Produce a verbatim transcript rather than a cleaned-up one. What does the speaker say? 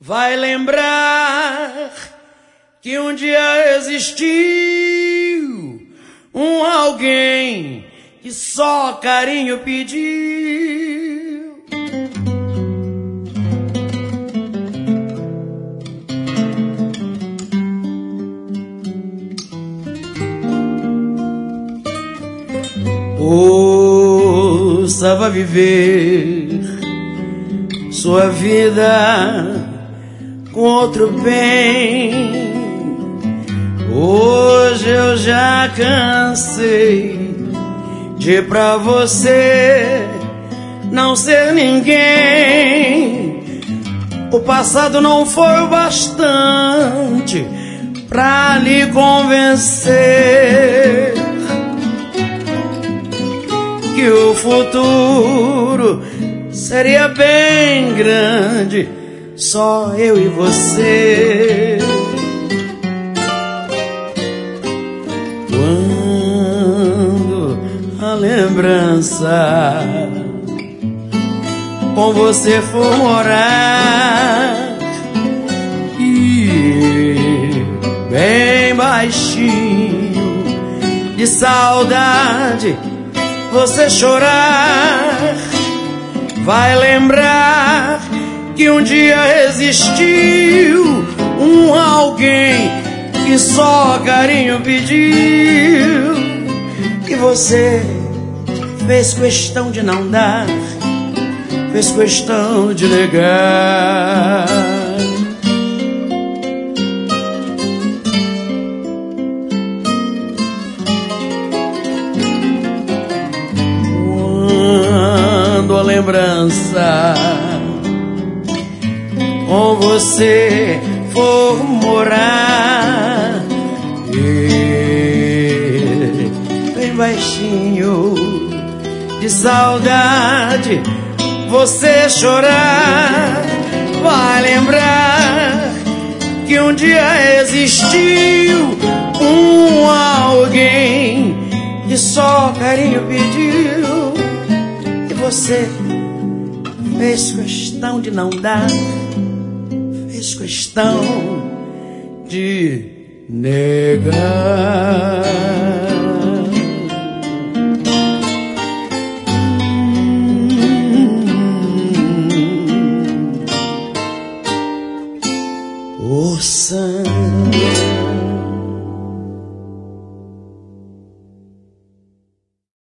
vai lembrar que um dia existiu um alguém que só carinho pediu. Ouça, vai viver sua vida com outro bem. Hoje eu já cansei de pra você não ser ninguém. O passado não foi o bastante pra lhe convencer que o futuro seria bem grande, só eu e você. Quando a lembrança com você for morar e bem baixinho de saudade você chorar, vai lembrar que um dia existiu um alguém que só carinho pediu, e você fez questão de não dar, fez questão de negar. Quando a lembrança com você for morar e bem baixinho de saudade você chorar, vai lembrar que um dia existiu um alguém que só carinho pediu, e você fez questão de não dar, fez questão de negar.